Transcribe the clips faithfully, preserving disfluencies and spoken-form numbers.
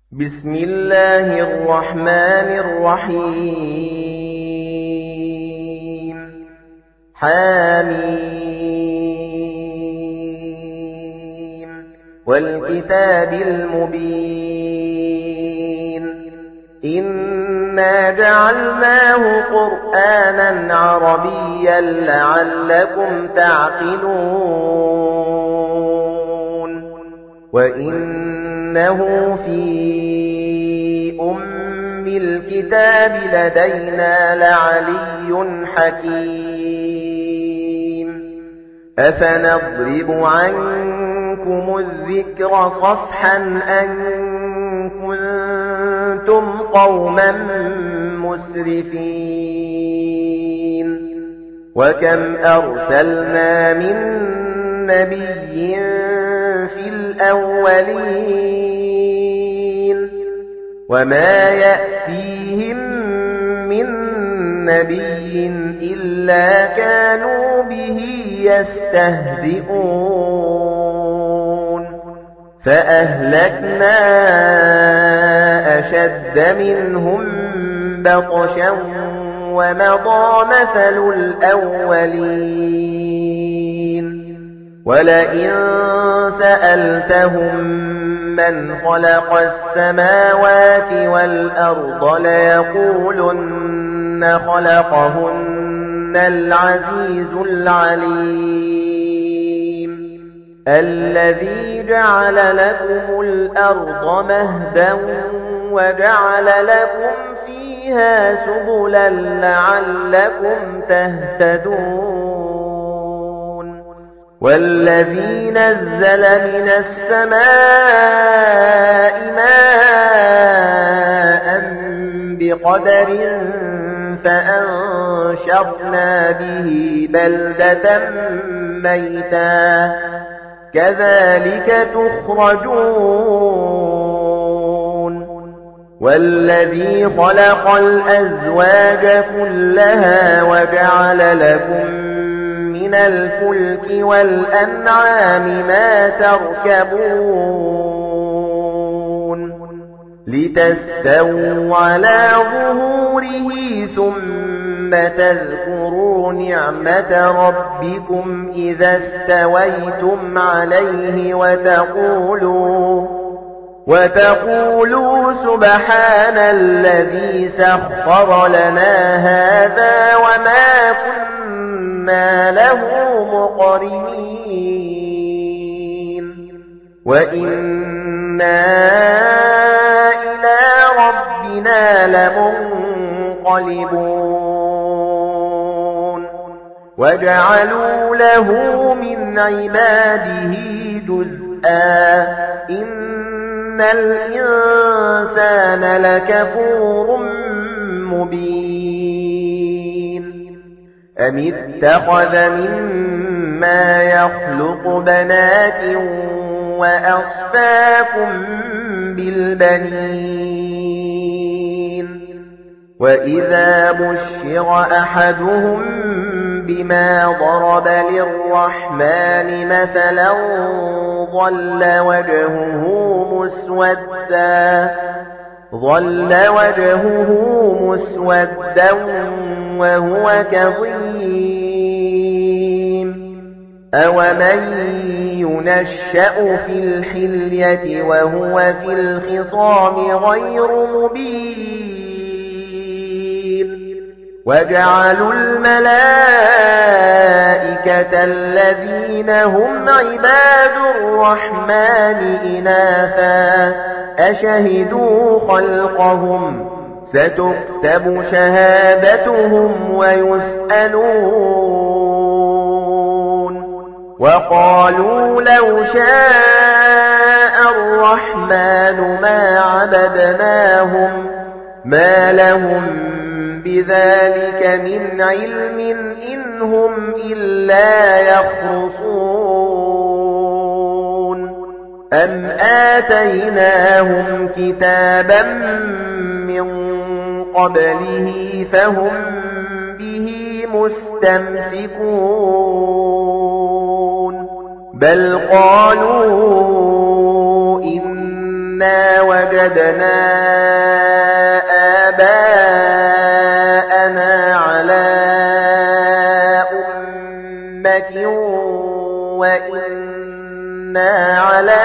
بسم الله الرحمن الرحيم حميم والكتاب المبين إنا جعلناه قرآنا عربيا لعلكم تعقلون وإنه في أم الكتاب لدينا لعلي حكيم أفنضرب عنكم الذكر صفحا أن كنتم قوما مسرفين وكم أرسلنا من نبي في الأولين وما يأتيهم من نبي إلا كانوا به يستهزئون فأهلكنا أشد منهم بطشا ومضى مثل الأولين ولئن سألتهم من خلق السماوات والأرض ليقولن خلقهن العزيز العليم الذي جعل لكم الأرض مهدا وجعل لكم فيها سبلا لعلكم تهتدون والذي نزل من السماء ماء بقدر فأنشرنا به بلدة ميتا كذلك تخرجون والذي خلق الأزواج كلها وجعل لكم من الفلك والأنعام ما تركبون لتستووا على ظهوره ثم تذكروا نعمة ربكم إذا استويتم عليه وتقولوا وتقولوا سبحان الذي سخر لنا هذا وما كنا له مقرنين وإنا إلى ربنا لمنقلبون وجعلوا له من عباده جزءا إن الإنسان لكفور مبين أم اتخذ مما يخلق بنات وأصفاكم بالبنين وإذا بشر أحدهم بما ضرب للرحمن مثلا ظل وجهه مسودا ظل وجهه مسودا وهو كظيم أومن ينشأ في الحلية وهو في الخصام غير مبين وجعلوا الملائكة الذين هم عباد الرحمن إناثا أشهدوا خلقهم ستكتب شهادتهم ويسألون وقالوا لو شاء الرحمن ما عبدناهم ما لهم بذلك من علم إن هم إلا يخرصون أم آتيناهم كتابا من قبله فهم به مستمسكون بل قالوا إنا وجدنا وجدنا آباءنا على أمة وإنا على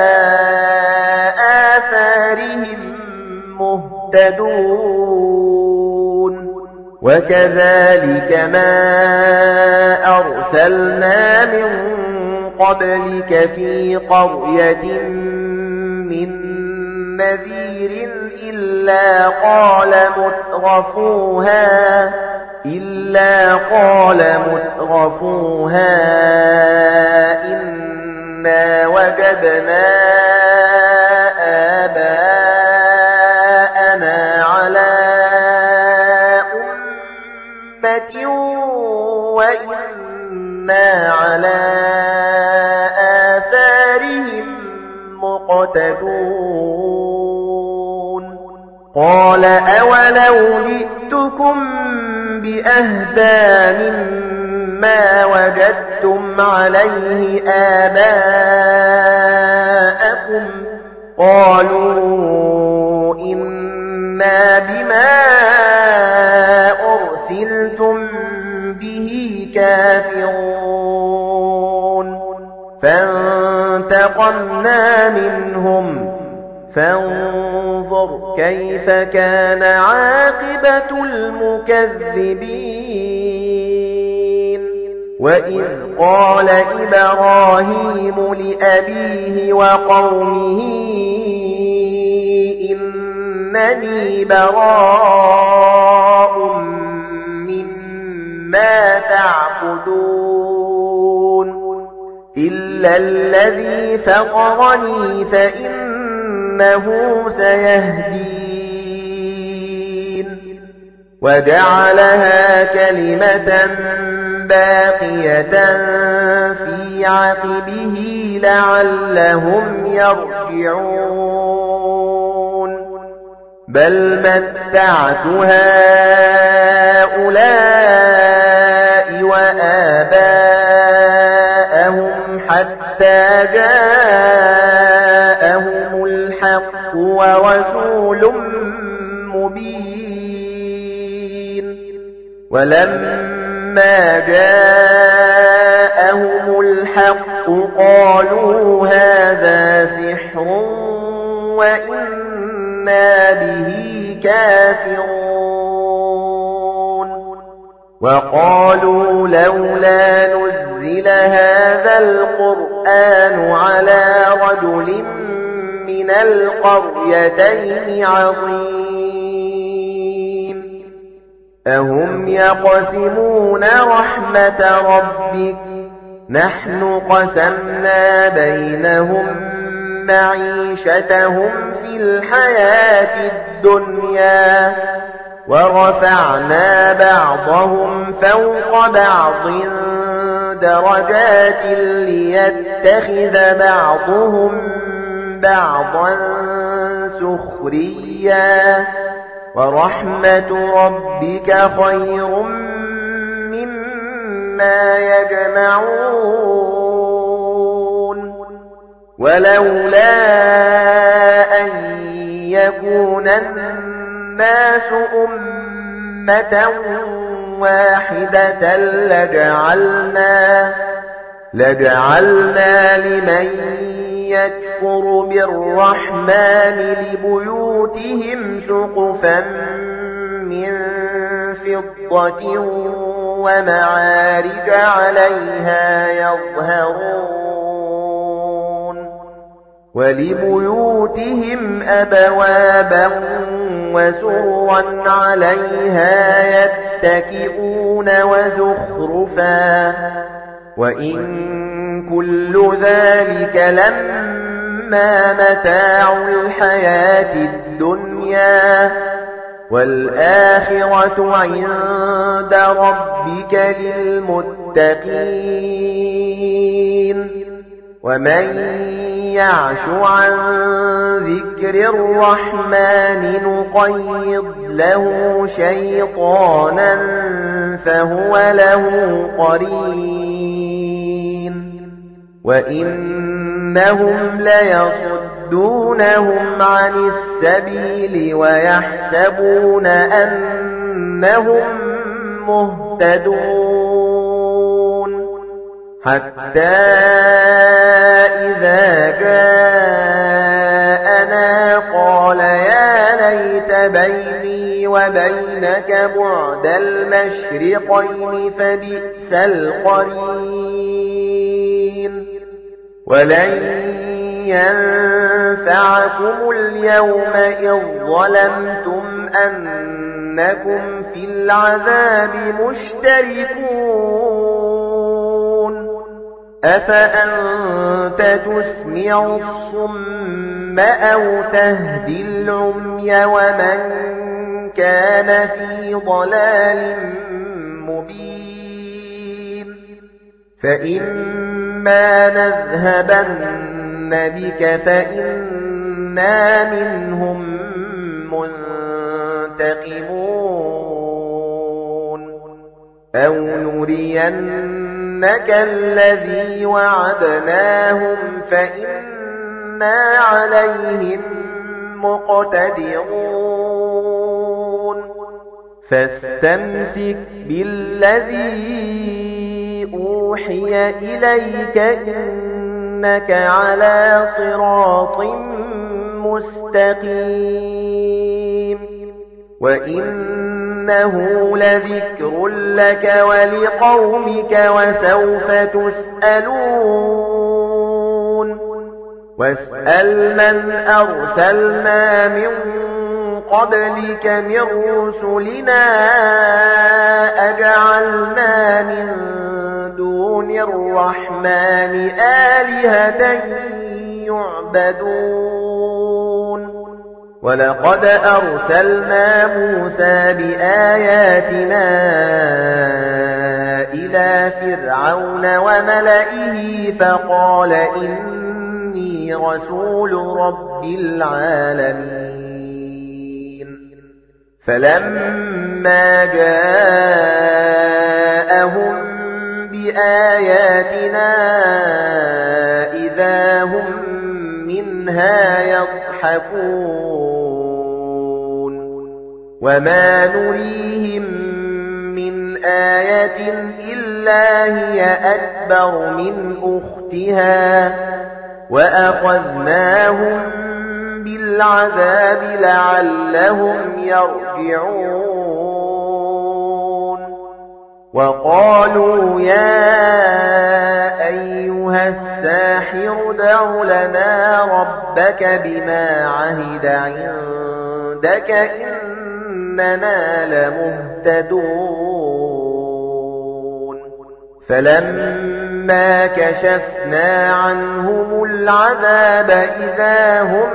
آثارهم مهتدون وكذلك ما أرسلنا من قبلك في قرية من نذير إلا قال مترفوها إلا قال مترفوها إنا وجدنا آباءنا على أمة وإنا على آثارهم مقتدون قال أولو جئتكم بأهدى مما وجدتم عليه آباءكم قالوا إنا بما أرسلتم به كافرون فانتقمنا منهم فانظر كيف كان عاقبة المكذبين وإذ قال إبراهيم لأبيه وقومه إنني براء مما تعبدون إلا الذي فطرني فإنه سيهدين وجعلها كلمة باقية في عقبه لعلهم يرجعون بل متعت هؤلاء وآباءهم حتى جاءهم الحق ورسول مبين ولما جاءهم الحق قالوا هذا سحر وإنا به كافرون وقالوا لولا نزل هذا القرآن على رجل من القريتين عظيم أهم يقسمون رحمة ربك نحن قسمنا بينهم معيشتهم في الحياة الدنيا ورفعنا بعضهم فوق بعض درجات ليتخذ بعضهم بعضا سخريا ورحمة ربك خير مما يجمعون ولولا أن يكون الناس أمة واحدة لجعلنا لجعلنا لمن يكفر بالرحمن لبيوتهم سقفا من فضة ومعارج عليها يظهرون ولبيوتهم أبوابا وسرا عليها يتكئون وزخرفا وإن كل ذلك لما متاع الحياة الدنيا والآخرة عند ربك للمتقين ومن يعش عن ذكر الرحمن نقيض له شيطانا فهو له قرين وإنهم ليصدون ويصدونهم عن السبيل ويحسبون أنهم مهتدون حتى إذا جاءنا قال يا ليت بيني وبينك بعد المشرقين فبئس القرين ولن ينفعكم اليوم إذ ظلمتم أنكم في العذاب مشتركون أفأنت تسمع الصم أو تهدي العمي ومن كان في ضلال مبين فإما نذهبن بك فإنا منهم منتقمون أو نرينك الذي وعدناهم فإنا عليهم مقتدرون فاستمسك بالذي أوحي إليك إنك على صراط مستقيم وإنه لذكر لك ولقومك وسوف تسألون واسأل من أرسلنا من قبلك من رسلنا أجعلنا من دون الرحمن آلهة يعبدون ولقد أرسلنا موسى بآياتنا إلى فرعون وملئه فقال إني رسول رب العالمين فلما جاءهم بآياتنا إذا هم منها يضحكون وما نريهم من آية إلا هي أكبر من أختها وأخذناهم بالعذاب لعلهم يرجعون وقالوا يا أيها الساحر ادع لنا ربك بما عهد عندك إننا لمهتدون فلما كشفنا عنهم العذاب إذا هم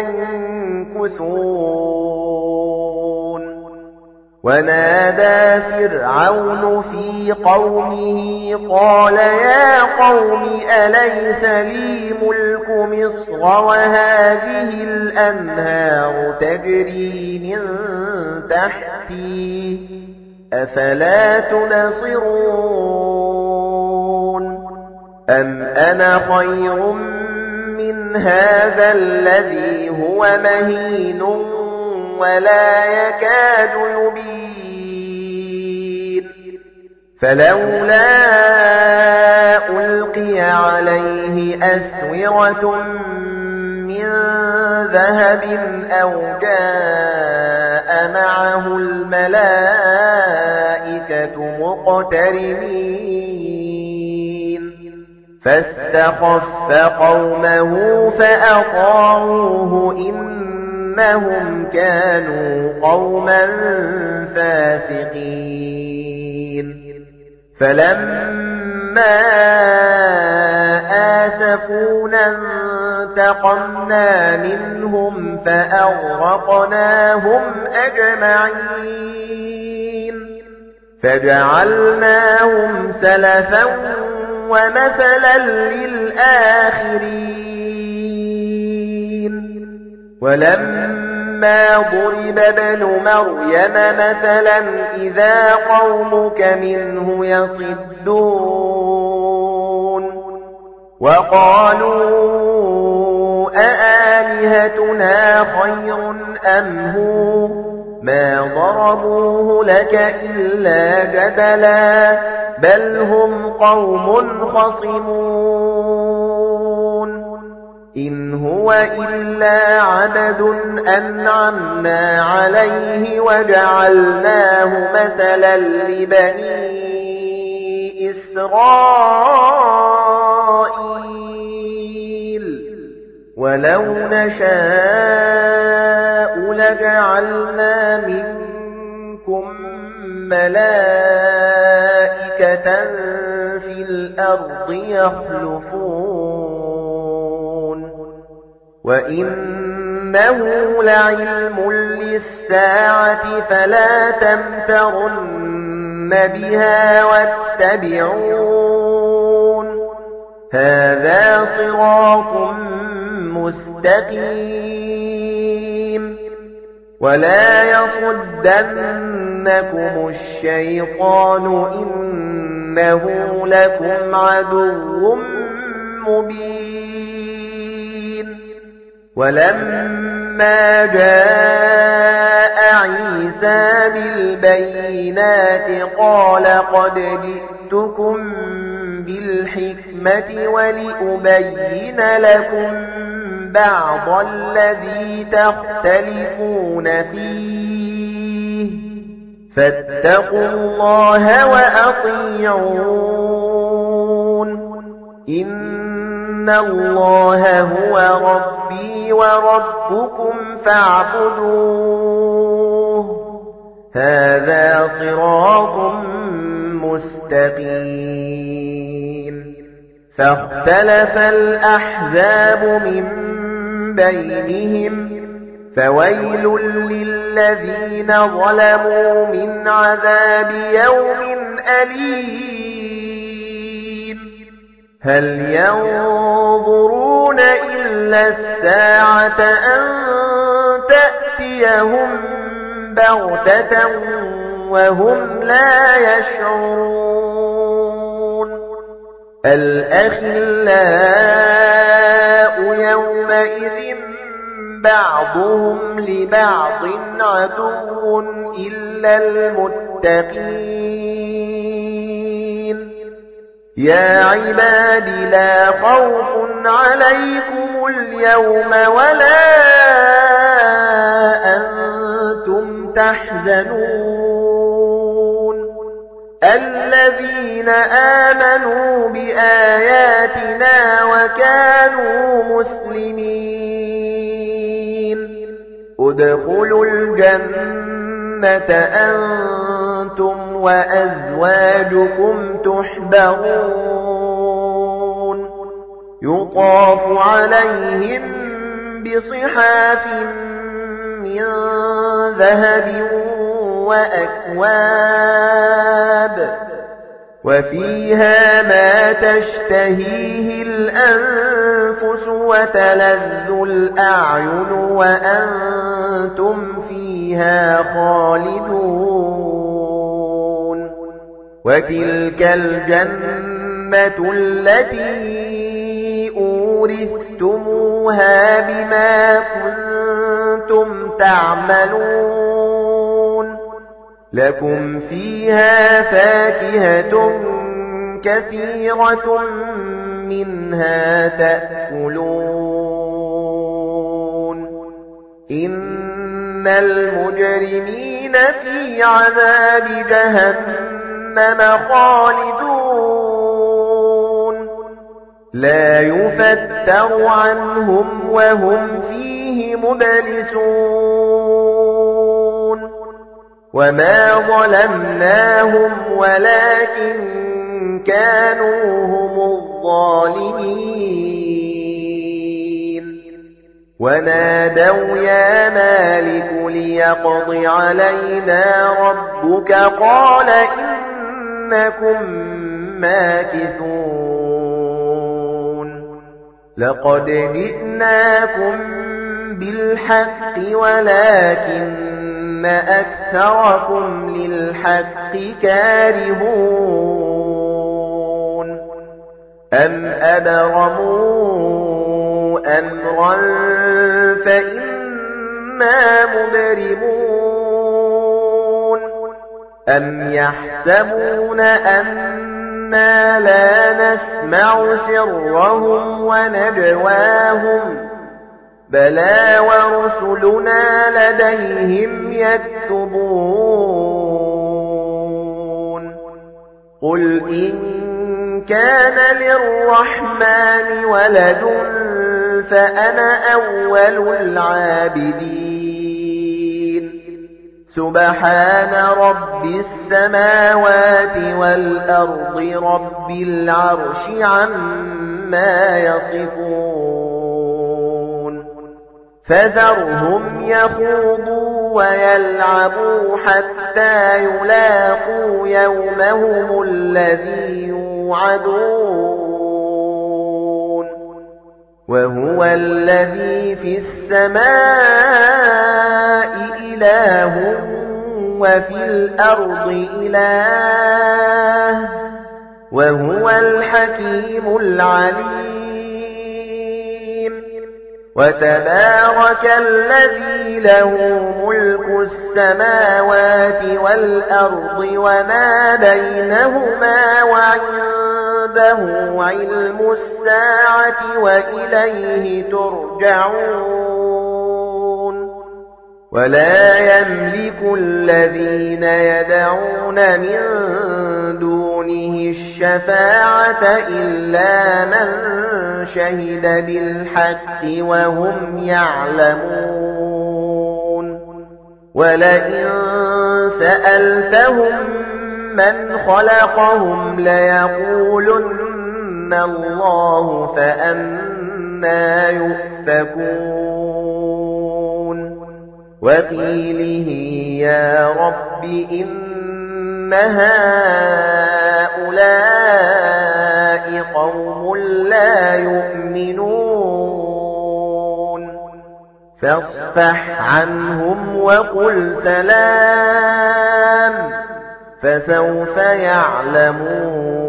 ينكثون ونادى فرعون في قومه قال يا قوم أليس لي ملك مصر وهذه الأنهار تجري من تحتي أفلا تنصرون أم أنا خير من هذا الذي هو مهين ولا يكاد يبين فلولا ألقي عليه أسورة من ذهب أو جاء معه الملائكة مقترنين فاستخف قومه فأطاعوه إنهم كانوا قوما فاسقين فلما آسفونا انتقمنا منهم فأغرقناهم أجمعين فجعلناهم سلفا ومثلا للآخرين ولما ضرب ابن مريم مثلا إذا قومك منه يصدون وقالوا أآلهتنا آلهتنا خير أم هو ما ضربوه لك إلا جدلا بل هم قوم خصمون إن هو إلا عبد أنعمنا عليه وجعلناه مثلا لبني إسرائيل ولو نشاء لجعلنا منكم ملائكة في الأرض يخلفون وإنه لعلم للساعة فلا تمترن بها واتبعون هذا صراط مستقيم ولا يصدنكم الشيطان إنه لكم عدو مبين ولما جاء عيسى بالبينات قال قد جئتكم بالحكمة ولأبين لكم بعض الذي تختلفون فيه فاتقوا الله وأطيعون إن الله هو ربي وربكم فاعبدوه هذا صراط مستقيم فاختلف الأحزاب من بينهم فويل للذين ظلموا من عذاب يوم أليم هل ينظرون إلا الساعة أن تأتيهم بغتة وهم لا يشعرون الأخلاء يومئذ بعضهم لبعض عدو إلا المتقين يا عباد لا خوف عليكم اليوم ولا أنتم تحزنون الذين آمنوا بآياتنا وكانوا مسلمين ادخلوا الجنة أنتم وأزواجكم تحبرون يطاف عليهم بصحاف من ذهب وأكواب وفيها ما تشتهيه الأنفس وتلذ الأعين وأنتم فيها خالدون وتلك الجنة التي أورثتموها بما كنتم تعملون لكم فيها فاكهة كثيرة منها تأكلون إن المجرمين في عذاب جهنم خالدون لا يفتر عنهم وهم فيه مبلسون وما ظلمناهم ولكن كانوا هم الظالمين ونادوا يا مالك ليقض علينا ربك قال إنكم ماكثون لقد جئناكم بالحق ولكن أكثركم للحق كارهون أم أبرموا أمرا فإنا مبرمون أم يحسبون أنا لا نسمع سرهم ونجواهم بلى ورسلنا لديهم يكتبون قل إن كان للرحمن ولد فأنا أول العابدين سبحان رب السماوات والأرض رب العرش عما يصفون فذرهم يخوضوا ويلعبوا حتى يلاقوا يومهم الذي يوعدون وهو الذي في السماء إله وفي الأرض إله وهو الحكيم العليم وتبارك الذي له ملك السماوات والأرض وما بينهما وعنده علم الساعة وإليه ترجعون ولا يملك الذين يدعون من دونه الشفاعة إلا من شهد بالحق وهم يعلمون ولئن سألتهم من خلقهم ليقولن الله فأنى يؤفكون وقيله يا رب إن هؤلاء قوم لا يؤمنون فاصفح عنهم وقل سلام فسوف يعلمون